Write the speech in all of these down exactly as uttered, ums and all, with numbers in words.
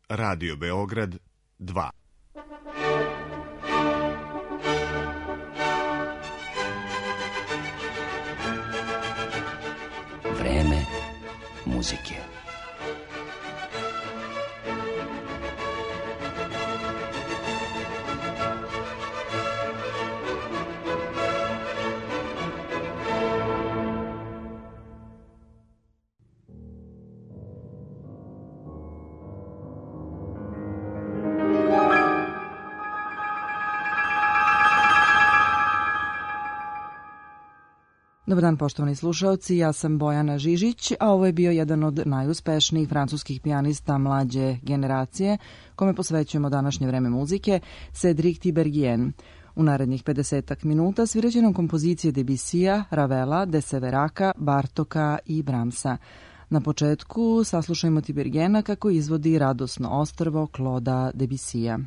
Radio Beograd dva. Vreme muzike. Dobar dan, poštovani slušaoci, ja sam Bojana Žižić, a ovo je bio jedan od najuspešnijih francuskih pijanista mlađe generacije, kome posvećujemo današnje vreme muzike, Cédric Tiberghien. U narednih pedesetak minuta sviraće nam kompozicije Debussija, Ravela, de Severaka, Bartoka i Brahmsa. Na početku saslušajmo Tiberghiena kako izvodi Radosno ostrvo Clauda Debussija.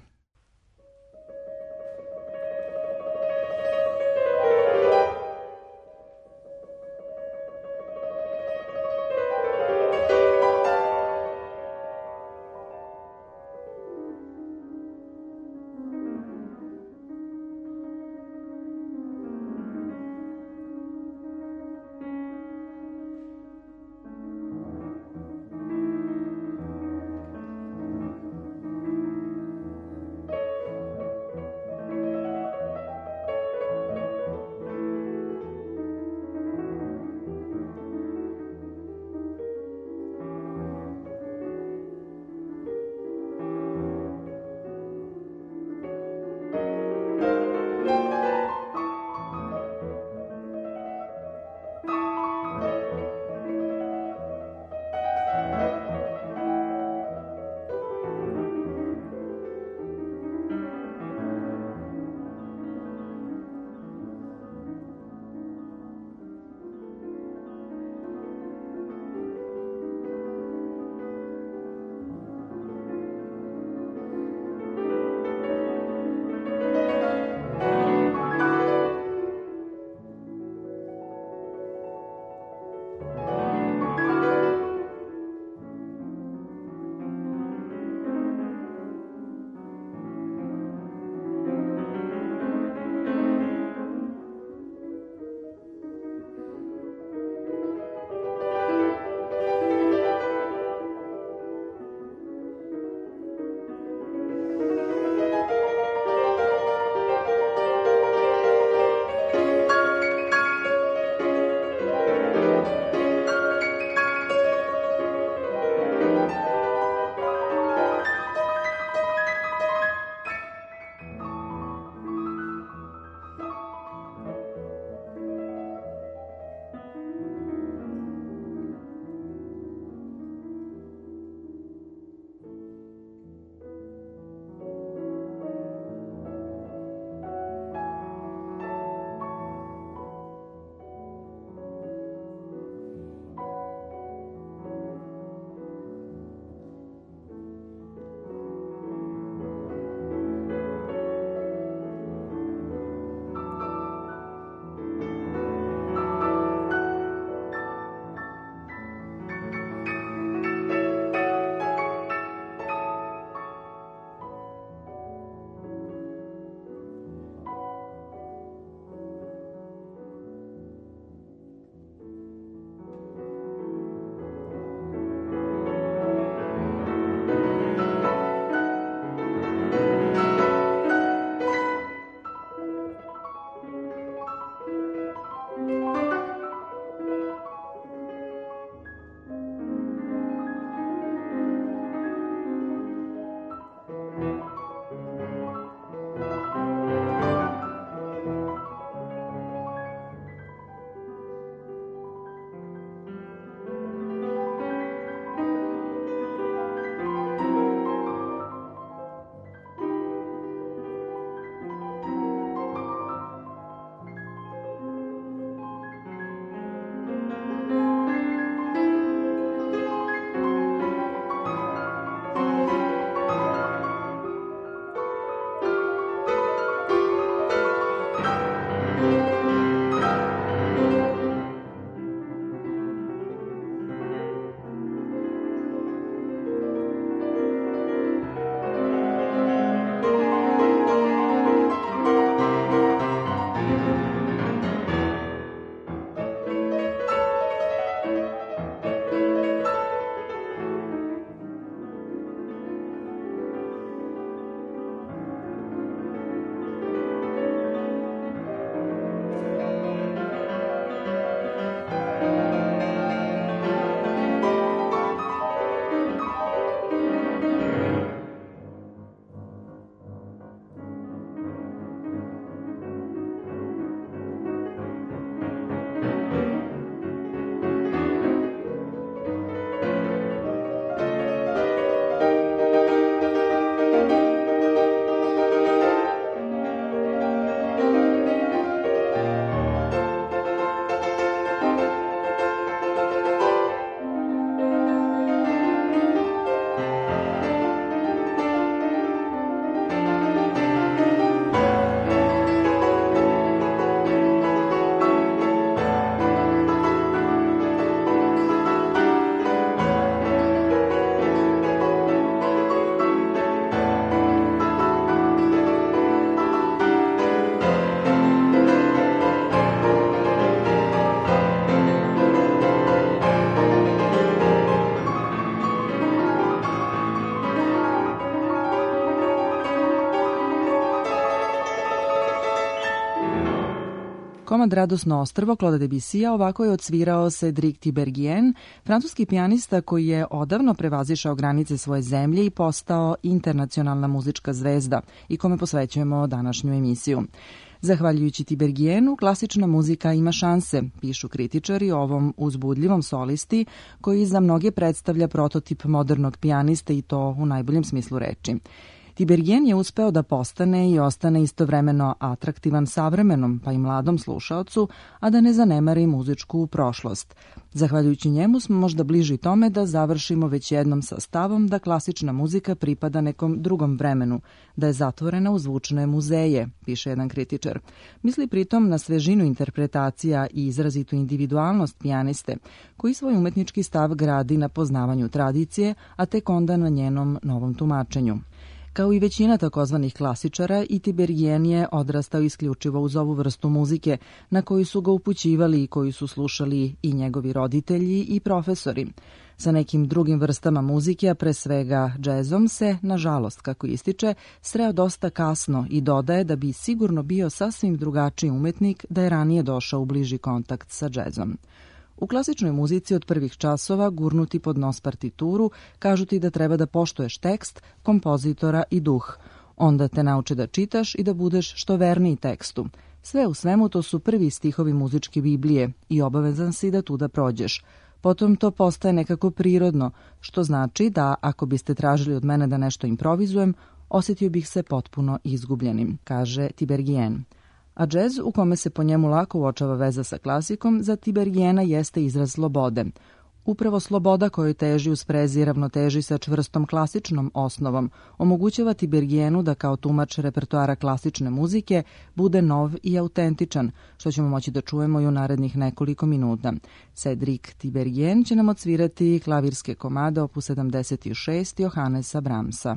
Komad Radosno ostrvo Claude Debussija ovako je odsvirao Cédric Tiberghien, francuski pijanista koji je odavno prevazišao granice svoje zemlje i postao internacionalna muzička zvezda i kome posvećujemo današnju emisiju. Zahvaljujući Tiberghienu, klasična muzika ima šanse, pišu kritičari o ovom uzbudljivom solisti koji za mnoge predstavlja prototip modernog pijaniste i to u najboljem smislu reči. Tiberghien je uspeo da postane i ostane istovremeno atraktivan savremenom pa i mladom slušaocu, a da ne zanemari muzičku prošlost. Zahvaljujući njemu smo možda bliži tome da završimo već jednom sa stavom da klasična muzika pripada nekom drugom vremenu, da je zatvorena u zvučne muzeje, piše jedan kritičar. Misli pritom na svežinu interpretacija i izrazitu individualnost pijaniste, koji svoj umetnički stav gradi na poznavanju tradicije, a tek onda na njenom novom tumačenju. Kao i većina takozvanih klasičara, i Tiberghien je odrastao isključivo uz ovu vrstu muzike, na koju su ga upućivali i koju su slušali i njegovi roditelji i profesori. Sa nekim drugim vrstama muzike, a pre svega džezom, se, nažalost, kako ističe, sreo dosta kasno i dodaje da bi sigurno bio sasvim drugačiji umetnik da je ranije došao u bliži kontakt sa džezom. U klasičnoj muzici od prvih časova gurnuti pod nos partituru kažu ti da treba da poštuješ tekst, kompozitora i duh. Onda te nauče da čitaš i da budeš što verniji tekstu. Sve u svemu to su prvi stihovi muzičke Biblije i obavezan si da tu da prođeš. Potom to postaje nekako prirodno, što znači da ako biste tražili od mene da nešto improvizujem, osjetio bih se potpuno izgubljenim, kaže Tiberghien. A džez, u kome se po njemu lako uočava veza sa klasikom, za Tiberghiena jeste izraz slobode. Upravo sloboda kojoj teži u sprezi i ravnoteži sa čvrstom klasičnom osnovom omogućava Tiberghienu da kao tumač repertoara klasične muzike bude nov i autentičan, što ćemo moći da čujemo i u narednih nekoliko minuta. Cédric Tiberghien će nam odsvirati klavirske komade opus sedamdeset šest Johannesa Brahmsa.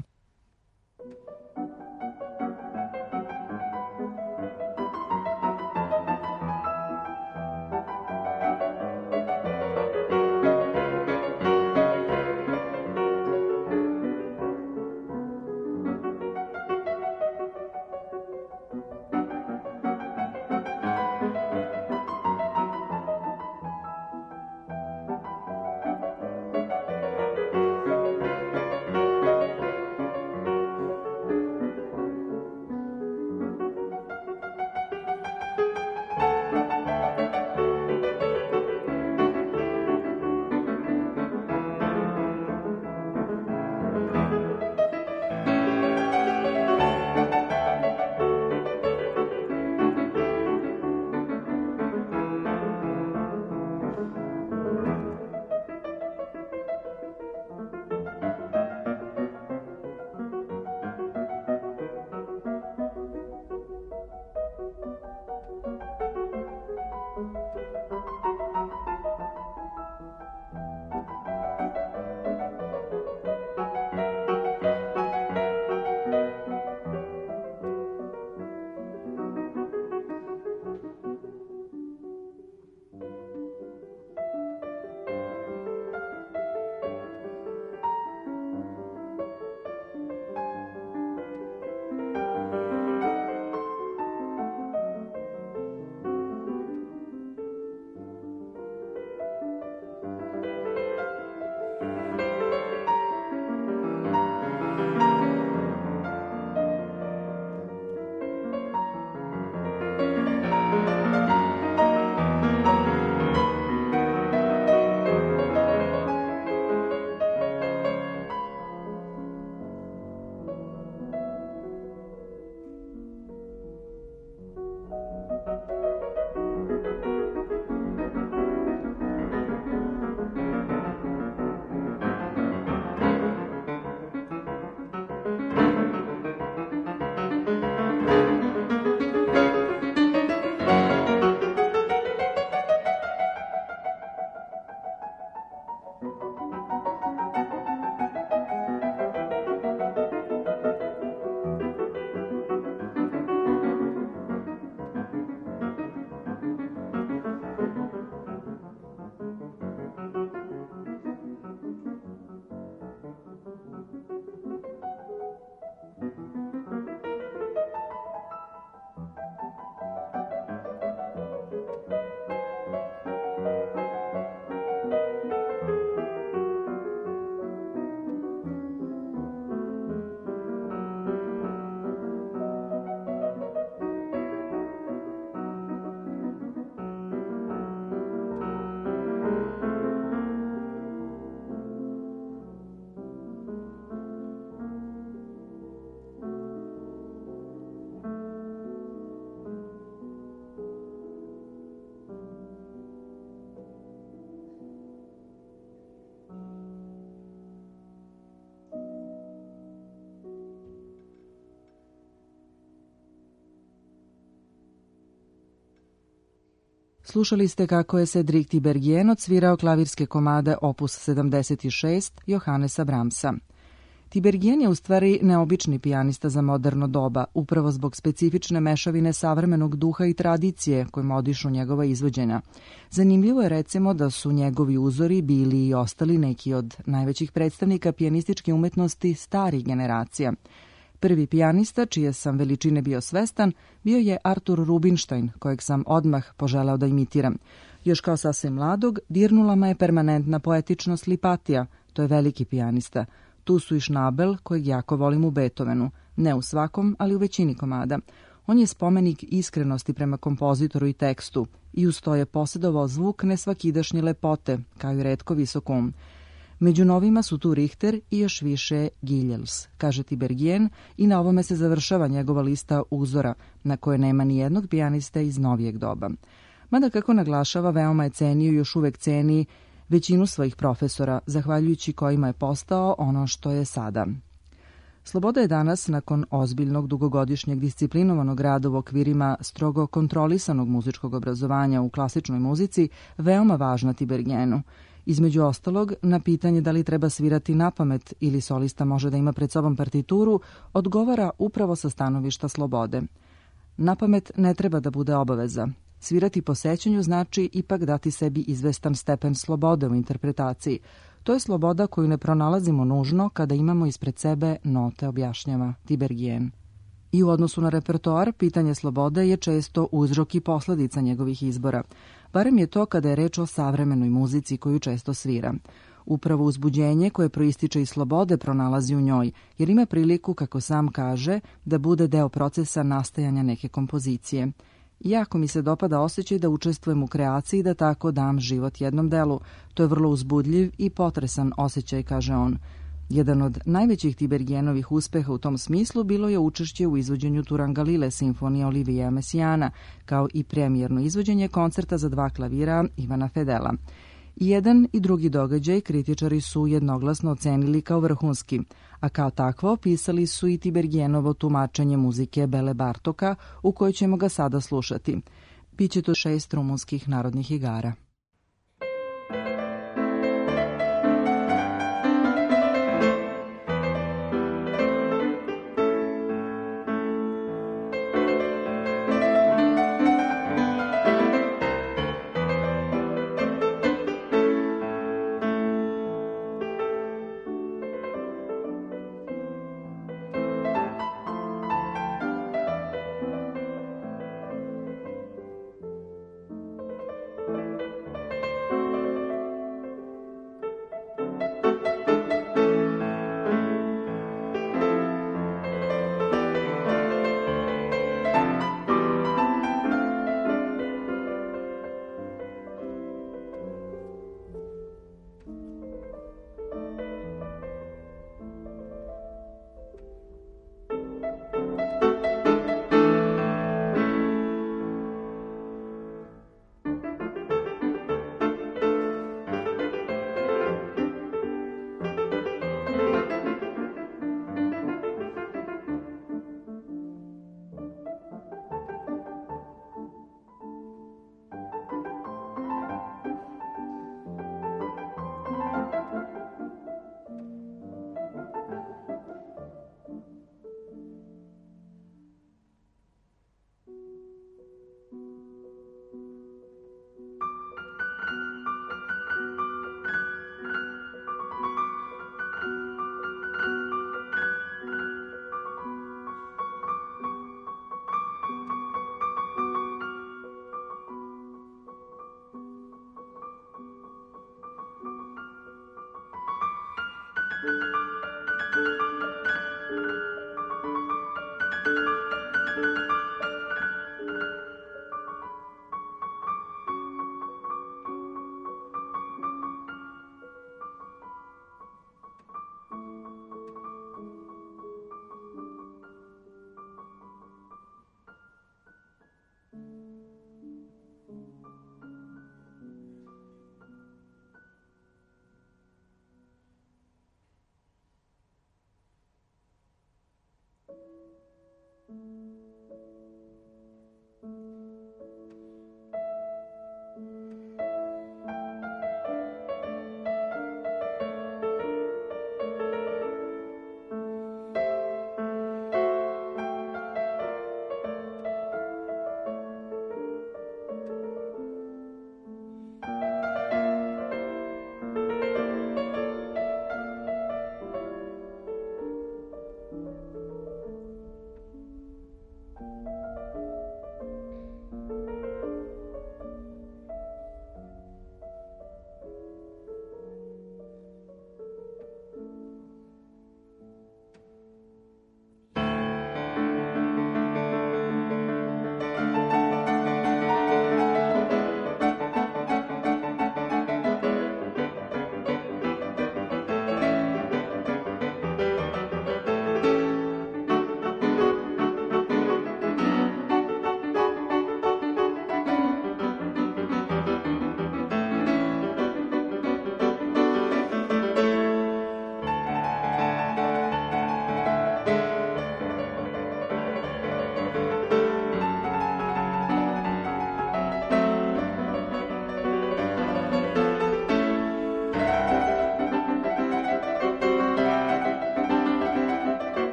Slušali ste kako je Cedric Tiberghien odsvirao klavirske komade opus sedamdeset šest Johannesa Brahmsa. Tiberghien je u stvari neobični pijanista za moderno doba, upravo zbog specifične mešavine savremenog duha i tradicije kojim odišu njegova izvođenja. Zanimljivo je recimo da su njegovi uzori bili i ostali neki od najvećih predstavnika pijanističke umetnosti starih generacija. Prvi pijanista, čije sam veličine bio svestan, bio je Artur Rubinstein, kojeg sam odmah poželeo da imitiram. Još kao sasvim mladog, dirnula me je permanentna poetičnost Lipatija, to je veliki pijanista. Tu su i Schnabel, kojeg jako volim u Beethovenu, ne u svakom, ali u većini komada. On je spomenik iskrenosti prema kompozitoru i tekstu i uz to je posjedovao zvuk nesvakidašnje lepote, kao i retko visok um. Među novima su tu Richter i još više Giljels, kaže Tiberghien, i na ovome se završava njegova lista uzora, na koje nema ni jednog pijaniste iz novijeg doba. Mada, kako naglašava, veoma je cenio i još uvek ceni većinu svojih profesora, zahvaljujući kojima je postao ono što je sada. Sloboda je danas, nakon ozbiljnog dugogodišnjeg disciplinovanog rada u okvirima strogo kontrolisanog muzičkog obrazovanja u klasičnoj muzici, veoma važna Tiberghienu. Između ostalog, na pitanje da li treba svirati napamet ili solista može da ima pred sobom partituru, odgovara upravo sa stanovišta slobode. Napamet ne treba da bude obaveza. Svirati po sećanju znači ipak dati sebi izvestan stepen slobode u interpretaciji. To je sloboda koju ne pronalazimo nužno kada imamo ispred sebe note, objašnjava Tiberghien. I u odnosu na repertoar, pitanje slobode je često uzrok i posledica njegovih izbora. Barem je to kada je reč o savremenoj muzici koju često svira. Upravo uzbuđenje koje proističe iz slobode pronalazi u njoj, jer ima priliku, kako sam kaže, da bude deo procesa nastajanja neke kompozicije. Jako mi se dopada osjećaj da učestvujem u kreaciji i da tako dam život jednom delu. To je vrlo uzbudljiv i potresan osjećaj, kaže on. Jedan od najvećih Tibergienovih uspeha u tom smislu bilo je učešće u izvođenju Turangalile simfonije Olivija Messiana, kao i premijerno izvođenje koncerta za dva klavira Ivana Fedela. I jedan i drugi događaj kritičari su jednoglasno ocenili kao vrhunski, a kao takvo opisali su i Tibergienovo tumačenje muzike Bele Bartoka, u kojoj ćemo ga sada slušati. Biće to šest rumunskih narodnih igara.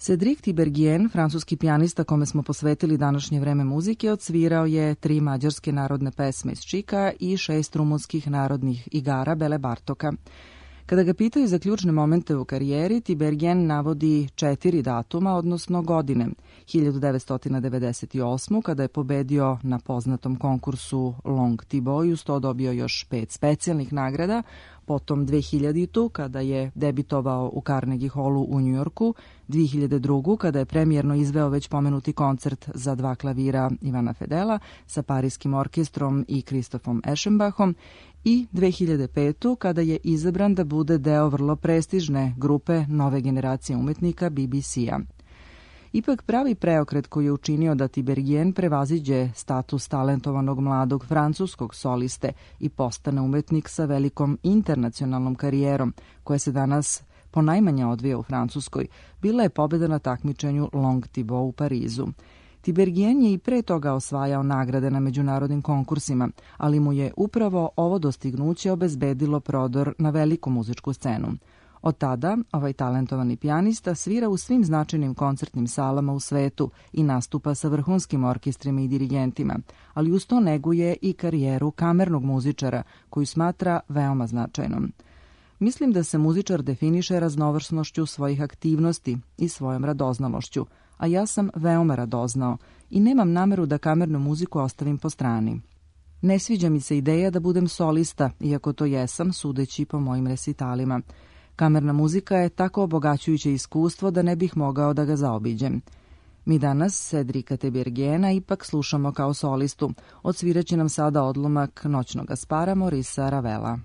Cédric Tiberghien, francuski pijanista kome smo posvetili današnje vreme muzike, odsvirao je tri mađarske narodne pesme iz Čika i šest rumunskih narodnih igara Bele Bartoka. Kada ga pitaju za ključne momente u karijeri, Tiberghien navodi četiri datuma, odnosno godine. hiljadu devetsto devedeset osme. kada je pobedio na poznatom konkursu Long Thibaut i uz to dobio još pet specijalnih nagrada, potom dve hiljadite. kada je debitovao u Carnegie Hallu u Njujorku, dve hiljade druge. kada je premijerno izveo već pomenuti koncert za dva klavira Ivana Fedela sa Parijskim orkestrom i Christophom Eschenbachom i dve hiljade pete. kada je izabran da bude deo vrlo prestižne grupe nove generacije umetnika B B C-a. Ipak pravi preokret koji je učinio da Tiberghien prevaziđe status talentovanog mladog francuskog soliste i postane umetnik sa velikom internacionalnom karijerom, koja se danas ponajmanje odvija u Francuskoj, bila je pobjeda na takmičenju Long Thibaut u Parizu. Tiberghien je i pre toga osvajao nagrade na međunarodnim konkursima, ali mu je upravo ovo dostignuće obezbedilo prodor na veliku muzičku scenu. Od tada, ovaj talentovani pijanista svira u svim značajnim koncertnim salama u svetu i nastupa sa vrhunskim orkestrima i dirigentima, ali uz to neguje i karijeru kamernog muzičara, koju smatra veoma značajnom. Mislim da se muzičar definiše raznovrsnošću svojih aktivnosti i svojom radoznalošću, a ja sam veoma radoznao i nemam nameru da kamernu muziku ostavim po strani. Ne sviđa mi se ideja da budem solista, iako to jesam, sudeći po mojim resitalima. Kamerna muzika je tako obogaćujuće iskustvo da ne bih mogao da ga zaobiđem. Mi danas Cédrica Tiberghiena ipak slušamo kao solistu. Odsviraće nam sada odlomak Noćnog Gaspara Maurice'a Ravela.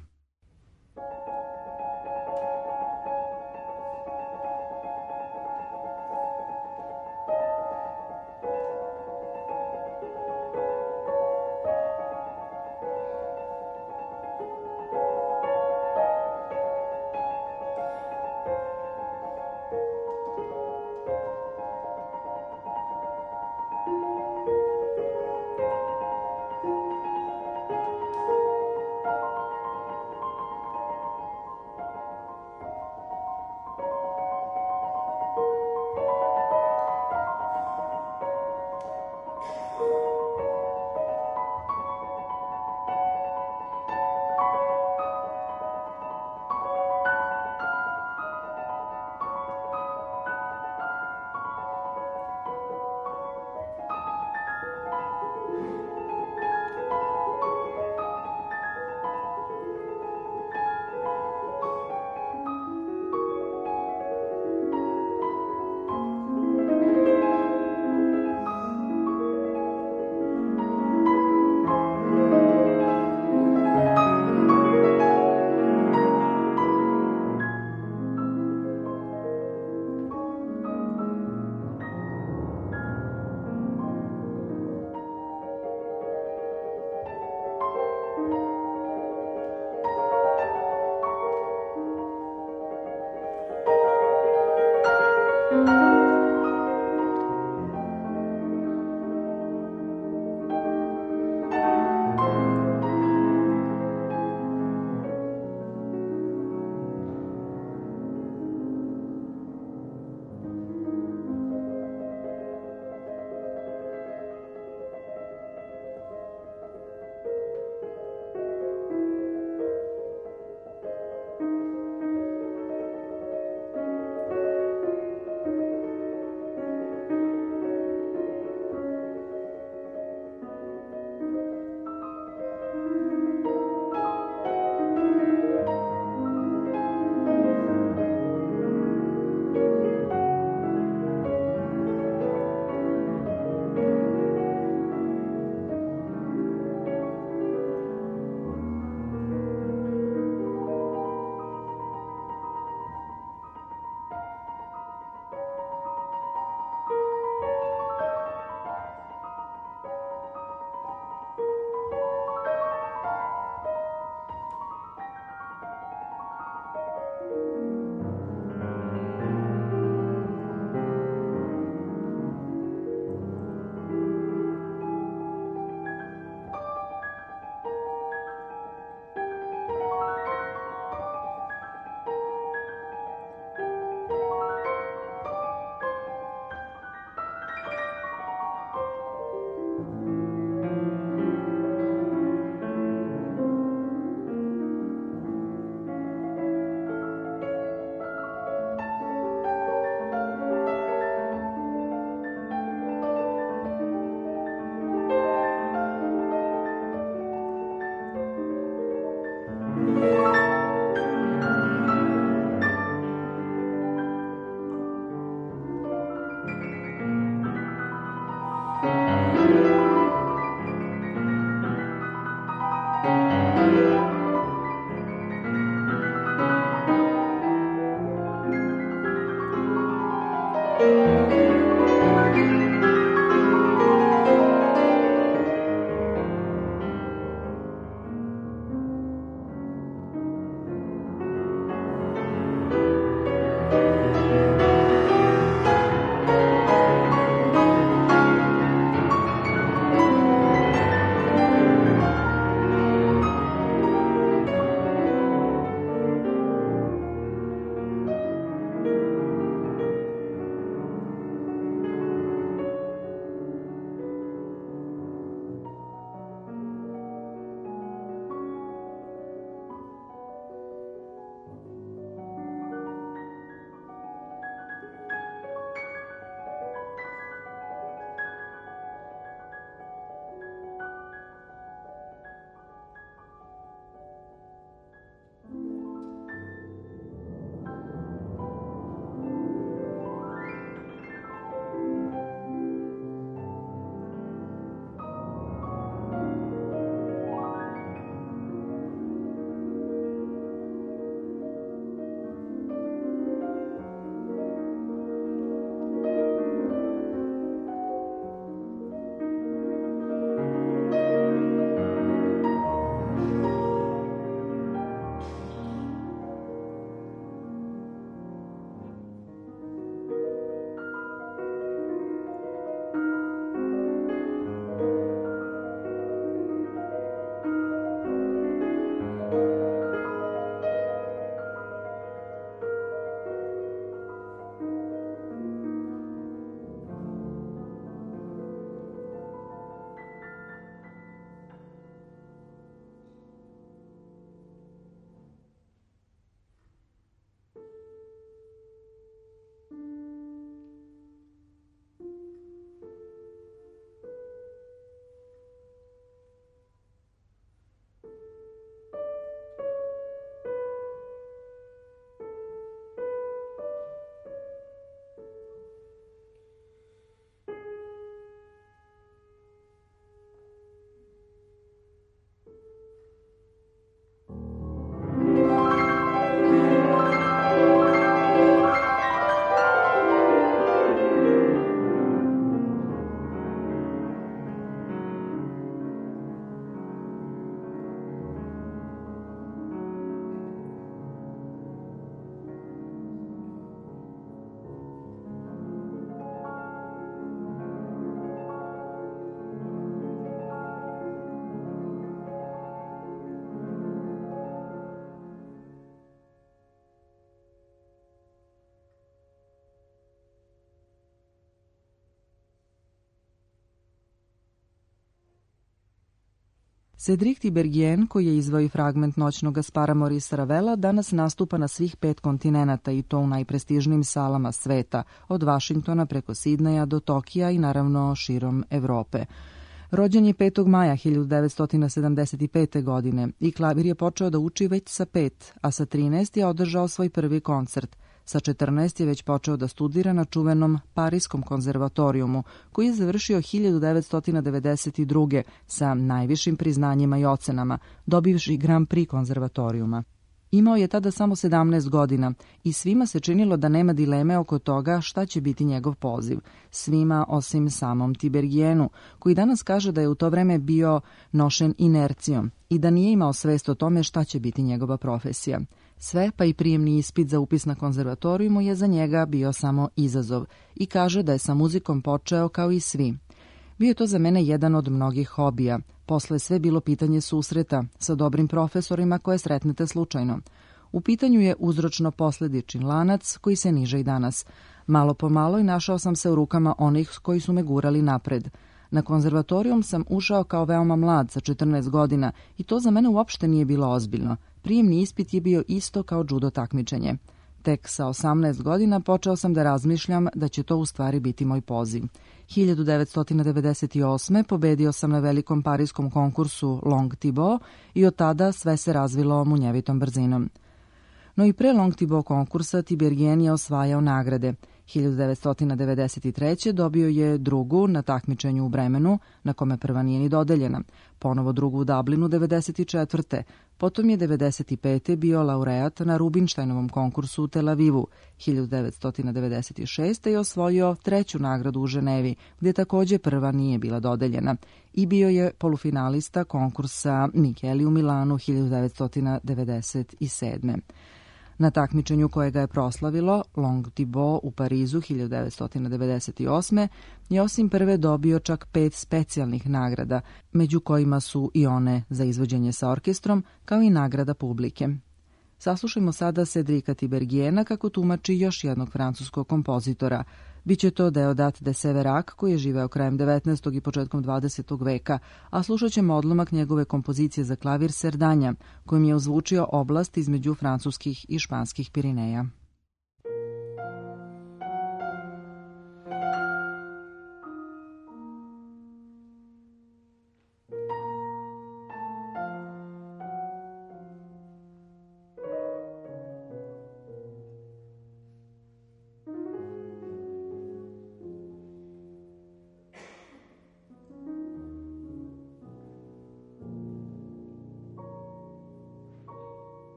Cedric Tiberghien, koji je izveo i fragment noćnog Gaspara Maurice Ravela, danas nastupa na svih pet kontinenata i to u najprestižnijim salama sveta, od Vašingtona preko Sidneja do Tokija i naravno širom Evrope. Rođen je petog maja hiljadu devetsto sedamdeset pete. godine i klavir je počeo da uči već sa pet, a sa trinaest je održao svoj prvi koncert. Sa četrnaest je već počeo da studira na čuvenom Pariskom konzervatorijumu, koji je završio hiljadu devetsto devedeset druge. sa najvišim priznanjima i ocenama, dobivši Grand Prix konzervatorijuma. Imao je tada samo sedamnaest godina i svima se činilo da nema dileme oko toga šta će biti njegov poziv. Svima osim samom Tiberghienu, koji danas kaže da je u to vreme bio nošen inercijom i da nije imao svest o tome šta će biti njegova profesija. Sve, pa i prijemni ispit za upis na konzervatorijumu je za njega bio samo izazov i kaže da je sa muzikom počeo kao i svi. Bio je to za mene jedan od mnogih hobija. Posle sve bilo pitanje susreta sa dobrim profesorima koje sretnete slučajno. U pitanju je uzročno-posledični lanac koji se niže i danas. Malo po malo i našao sam se u rukama onih koji su me gurali napred. Na konzervatorijum sam ušao kao veoma mlad, sa četrnaest godina, i to za mene uopšte nije bilo ozbiljno. Prijemni ispit je bio isto kao džudo takmičenje. Tek sa osamnaest godina počeo sam da razmišljam da će to u stvari biti moj poziv. hiljadu devetsto devedeset osme. pobedio sam na velikom pariskom konkursu Long Thibaut i od tada sve se razvilo munjevitom brzinom. No i pre Long Thibaut konkursa Tiberghien je osvajao nagrade. hiljadu devetsto devedeset treće. dobio je drugu na takmičenju u Bremenu, na kome prva nije ni dodeljena, ponovo drugu u Dublinu devedeset četvrte. Potom je devedeset pete. bio laureat na Rubinštajnovom konkursu u Tel Avivu hiljadu devetsto devedeset šeste. i osvojio treću nagradu u Ženevi, gdje također prva nije bila dodeljena, i bio je polufinalista konkursa Micheli u Milanu hiljadu devetsto devedeset sedme. Na takmičenju koje ga je proslavilo, Long Thibaut u Parizu hiljadu devetsto devedeset osme. je osim prve dobio čak pet specijalnih nagrada, među kojima su i one za izvođenje sa orkestrom, kao i nagrada publike. Saslušajmo sada Cedrica Tiberghiena kako tumači još jednog francuskog kompozitora. Biće to Deodat de Séverac, koji je živeo krajem devetnaestog i početkom dvadesetog veka, a slušat ćemo odlomak njegove kompozicije za klavir Serdanja, kojim je ozvučio oblast između francuskih i španskih Pirineja.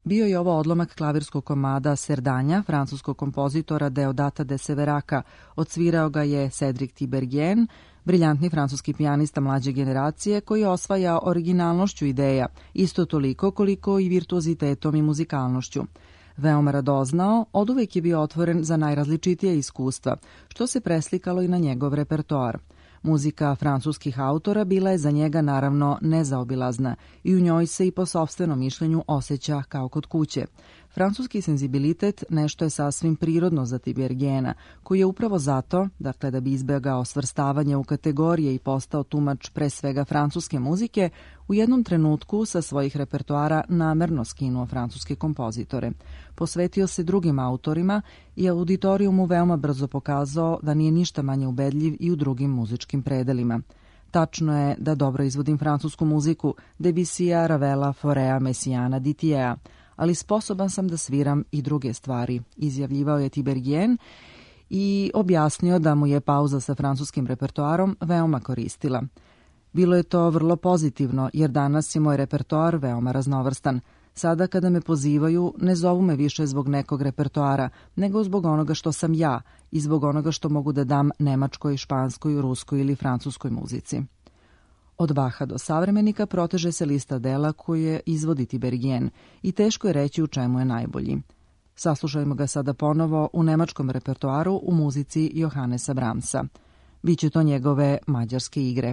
Bio je ovo odlomak klavirskog komada Serdanja, francuskog kompozitora Deodata de Severaka. Odsvirao ga je Cédric Tiberghien, briljantni francuski pijanista mlađe generacije koji je osvajao originalnošću ideja, isto toliko koliko i virtuozitetom i muzikalnošću. Veoma radoznao, oduvek je bio otvoren za najrazličitije iskustva, što se preslikalo i na njegov repertoar. Muzika francuskih autora bila je za njega naravno nezaobilazna i u njoj se i po sopstvenom mišljenju osjeća kao kod kuće. Francuski senzibilitet nešto je sasvim prirodno za Tiberghiena, koji je upravo zato, dakle da bi izbjegao svrstavanje u kategorije i postao tumač pre svega francuske muzike, u jednom trenutku sa svojih repertoara namerno skinuo francuske kompozitore. Posvetio se drugim autorima i auditorijumu veoma brzo pokazao da nije ništa manje ubedljiv i u drugim muzičkim predelima. Tačno je da dobro izvodim francusku muziku, Debussija, Ravela, Forea, Messiana, Dittiera, ali sposoban sam da sviram i druge stvari, izjavljivao je Tiberghien i objasnio da mu je pauza sa francuskim repertoarom veoma koristila. Bilo je to vrlo pozitivno, jer danas je moj repertoar veoma raznovrstan. Sada kada me pozivaju, ne zovu me više zbog nekog repertoara, nego zbog onoga što sam ja i zbog onoga što mogu da dam nemačkoj, španskoj, ruskoj ili francuskoj muzici. Od Baha do savremenika proteže se lista dela koje izvodi Tiberghien i teško je reći u čemu je najbolji. Saslušajmo ga sada ponovo u nemačkom repertoaru u muzici Johannesa Brahmsa. Biće to njegove mađarske igre.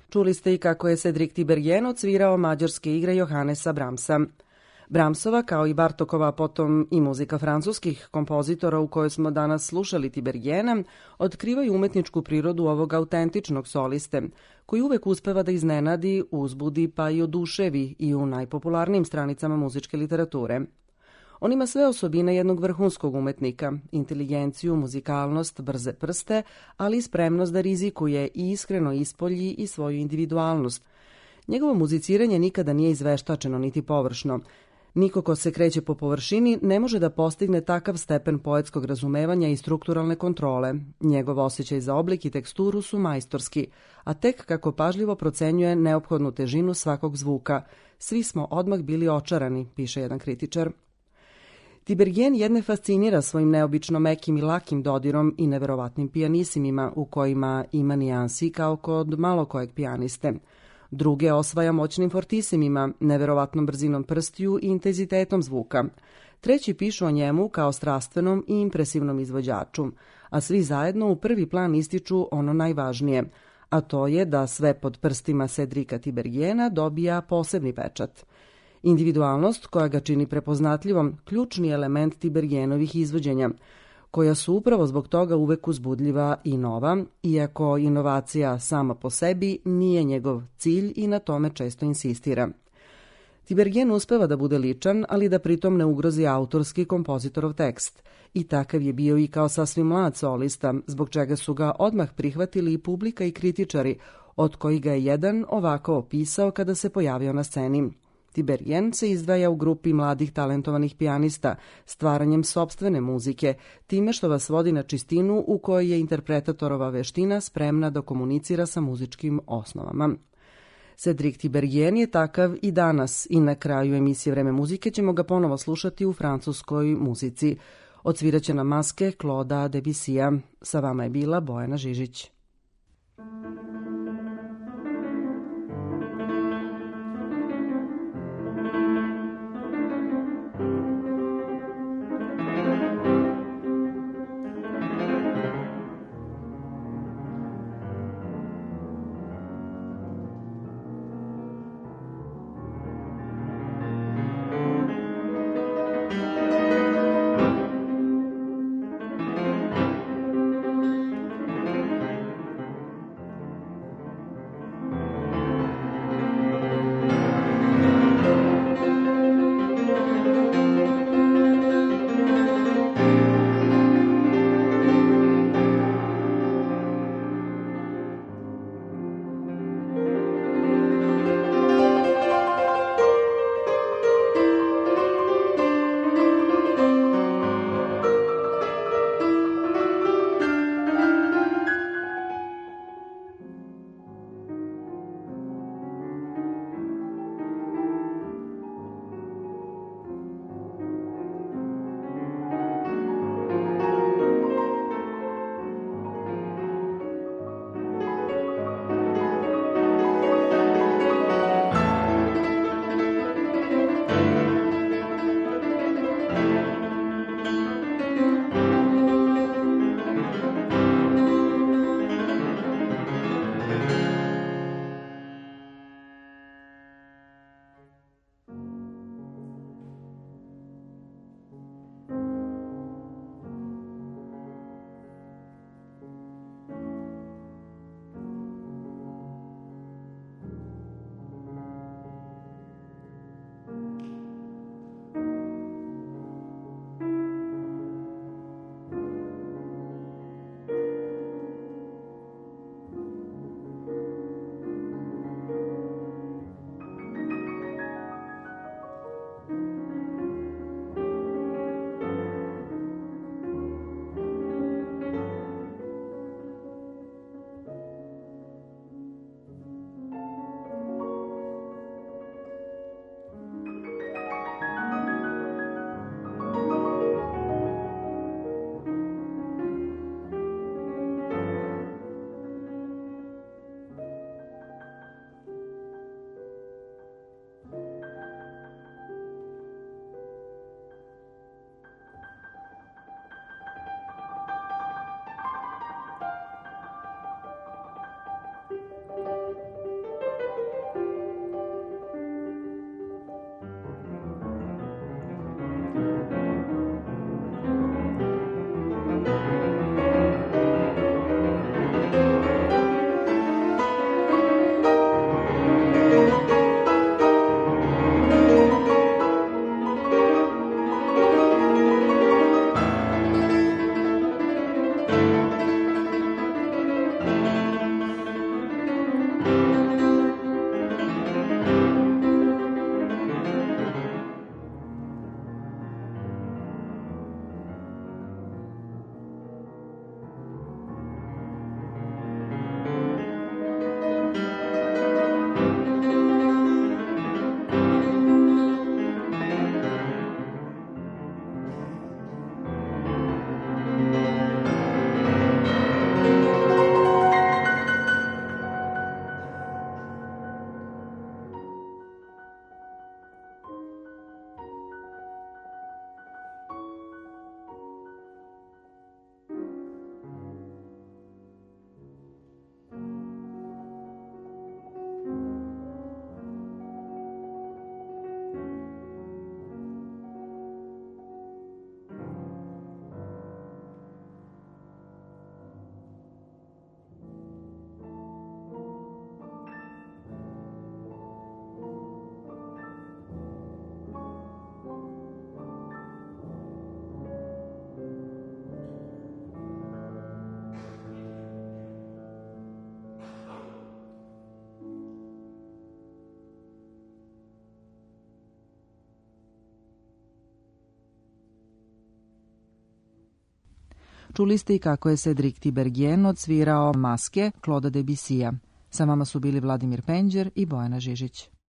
Čuli ste i kako je Cedric Tiberghien odsvirao mađarske igre Johannesa Brahmsa. Brahmsova, kao i Bartokova, potom i muzika francuskih kompozitora u kojoj smo danas slušali Tiberghiena, otkrivaju umetničku prirodu ovog autentičnog soliste, koji uvek uspeva da iznenadi, uzbudi pa i oduševi i u najpopularnijim stranicama muzičke literature. On ima sve osobine jednog vrhunskog umetnika, inteligenciju, muzikalnost, brze prste, ali i spremnost da rizikuje i iskreno ispolji i svoju individualnost. Njegovo muziciranje nikada nije izveštačeno niti površno. Niko ko se kreće po površini ne može da postigne takav stepen poetskog razumevanja i strukturalne kontrole. Njegov osjećaj za oblik i teksturu su majstorski, a tek kako pažljivo procenjuje neophodnu težinu svakog zvuka. Svi smo odmah bili očarani, piše jedan kritičar. Tiberghien jedne fascinira svojim neobično mekim i lakim dodirom i neverovatnim pijanisimima u kojima ima nijansi kao kod malo kojeg pijaniste. Druge osvaja moćnim fortisimima, neverovatnom brzinom prstiju i intenzitetom zvuka. Treći pišu o njemu kao strastvenom i impresivnom izvođaču, a svi zajedno u prvi plan ističu ono najvažnije, a to je da sve pod prstima Cedrika Tiberghiena dobija posebni pečat. Individualnost koja ga čini prepoznatljivom, ključni element Tiberghienovih izvođenja, koja su upravo zbog toga uvek uzbudljiva i nova, iako inovacija sama po sebi nije njegov cilj i na tome često insistira. Tiberghien uspeva da bude ličan, ali da pritom ne ugrozi autorski kompozitorov tekst. I takav je bio i kao sasvim mlad solista, zbog čega su ga odmah prihvatili i publika i kritičari, od kojih ga je jedan ovako opisao kada se pojavio na sceni. Tiberghien se izdvaja u grupi mladih talentovanih pijanista, stvaranjem sopstvene muzike, time što vas vodi na čistinu u kojoj je interpretatorova veština spremna da komunicira sa muzičkim osnovama. Cedric Tiberghien je takav i danas i na kraju emisije Vreme muzike ćemo ga ponovo slušati u francuskoj muzici. Odsviraće na maske Claude'a Debussya. Sa vama je bila Bojana Žižić. čuli ste i kako je Cedric Tiberghien odsvirao Maske Claude'a Debussija. Sa vama su bili Vladimir Penđer i Bojana Žižić.